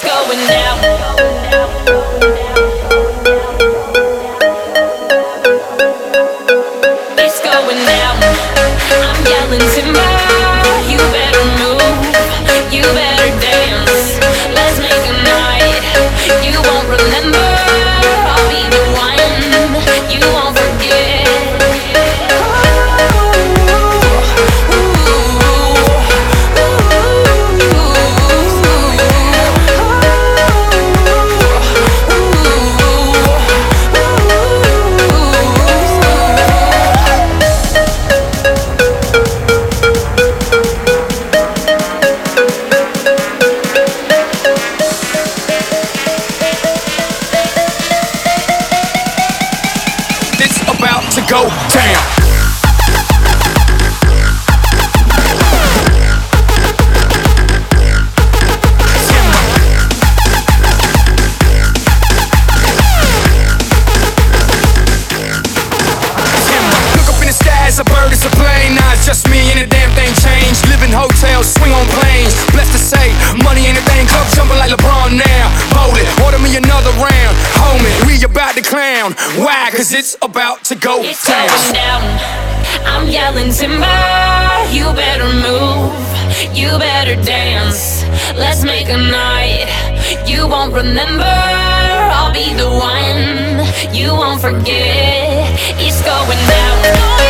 It's going down. It's going down. I'm yelling timber. You better move. You better dance. Let's make a night you won't remember. I'll be the one you won't forget. To go down. A bird, it's a plane, nah, it's just me and the damn thing changed. Live in hotels, swing on planes. Blessed to say, money ain't a thing. Club jumping like LeBron now. Hold it, order me another round. Homie, we about to clown. Why? Cause it's about to go it's down. Going down. I'm yelling timber. You better move. You better dance. Let's make a night you won't remember. I'll be the one you won't forget. It's going down.